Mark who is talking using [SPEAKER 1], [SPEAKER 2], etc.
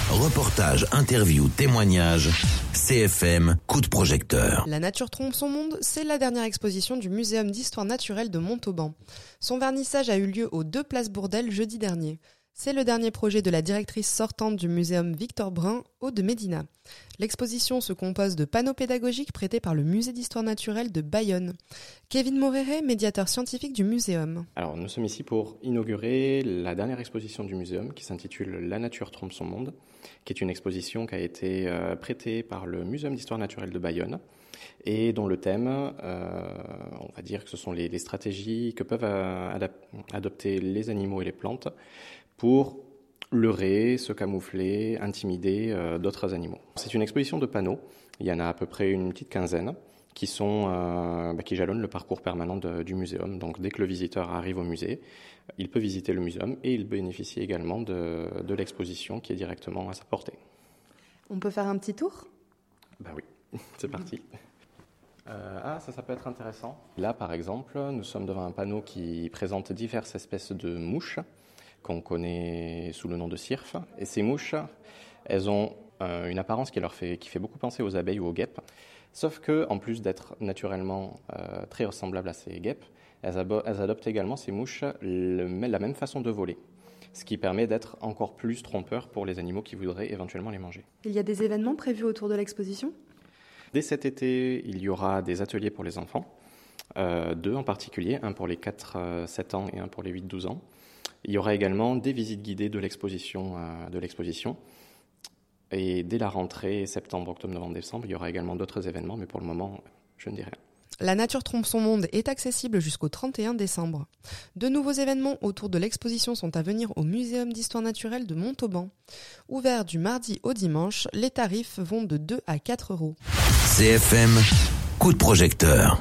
[SPEAKER 1] Reportages, interviews, témoignages, CFM, coup de projecteur.
[SPEAKER 2] La nature trompe son monde, c'est la dernière exposition du Muséum d'histoire naturelle de Montauban. Son vernissage a eu lieu aux 2 places Bourdelle jeudi dernier. C'est le dernier projet de la directrice sortante du Muséum Victor Brun, Aude Medina. L'exposition se compose de panneaux pédagogiques prêtés par le Musée d'histoire naturelle de Bayonne. Kevin Moreret, médiateur scientifique du muséum.
[SPEAKER 3] Alors, nous sommes ici pour inaugurer la dernière exposition du muséum qui s'intitule « La nature trompe son monde », qui est une exposition qui a été prêtée par le Muséum d'histoire naturelle de Bayonne et dont le thème, on va dire que ce sont les stratégies que peuvent adopter les animaux et les plantes pour leurrer, se camoufler, intimider d'autres animaux. C'est une exposition de panneaux, il y en a à peu près une petite quinzaine qui jalonnent le parcours permanent du muséum. Donc dès que le visiteur arrive au musée, il peut visiter le muséum et il bénéficie également de l'exposition qui est directement à sa portée.
[SPEAKER 2] On peut faire un petit tour ?
[SPEAKER 3] Ben oui, c'est parti. Ça peut être intéressant. Là, par exemple, nous sommes devant un panneau qui présente diverses espèces de mouches qu'on connaît sous le nom de cirfes. Et ces mouches, elles ont une apparence qui fait beaucoup penser aux abeilles ou aux guêpes. Sauf que, en plus d'être naturellement très ressemblables à ces guêpes, elles adoptent également, ces mouches, la même façon de voler. Ce qui permet d'être encore plus trompeur pour les animaux qui voudraient éventuellement les manger.
[SPEAKER 2] Il y a des événements prévus autour de l'exposition ?
[SPEAKER 3] Dès cet été, il y aura des ateliers pour les enfants, 2 en particulier, un pour les 4-7 ans et un pour les 8-12 ans. Il y aura également des visites guidées de l'exposition. Et dès la rentrée, septembre, octobre, novembre, décembre, il y aura également d'autres événements, mais pour le moment, je ne dis rien.
[SPEAKER 2] La nature trompe son monde est accessible jusqu'au 31 décembre. De nouveaux événements autour de l'exposition sont à venir au Muséum d'histoire naturelle de Montauban. Ouvert du mardi au dimanche, les tarifs vont de 2 à 4 euros.
[SPEAKER 1] CFM, coup de projecteur.